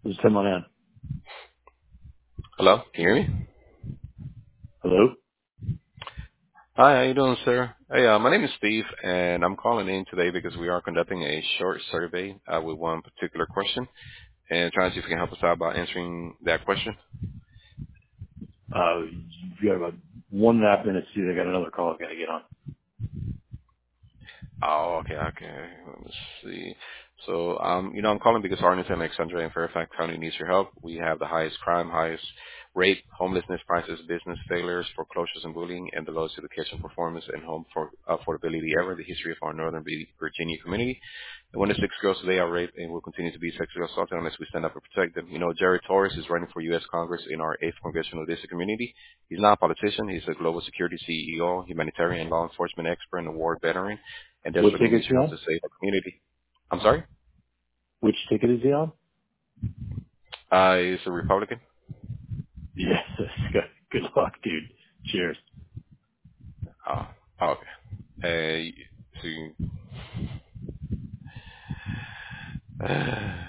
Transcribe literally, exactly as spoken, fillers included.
This is Tim Monahan. Hello, can you hear me? Hello? Hi, how you doing, sir? Hey, uh, my name is Steve, and I'm calling in today because we are conducting a short survey uh, with one particular question and trying to see if you can help us out by answering that question. Uh, you got about one and a half minutes, dude. I got another call I got to get on. Oh, okay, okay. Let me see. So, um, you know, I'm calling because Arlington, Alexandria, and Fairfax County needs your help. We have the highest crime, highest rape, homelessness prices, business failures, foreclosures and bullying, and the lowest education performance and home for affordability ever in the history of our Northern Virginia community. And one of six girls today are raped and will continue to be sexually assaulted unless we stand up and protect them. You know, Jerry Torres is running for U S Congress in our eighth Congressional District community. He's not a politician. He's a global security C E O, humanitarian law enforcement expert, and a war veteran, and What desperately ticket is needs he your help on? to save our community. I'm sorry? Which ticket is he on? Uh, he's a Republican. Yes. Good, good luck, dude. Cheers. Oh, oh, okay. Uh, so you,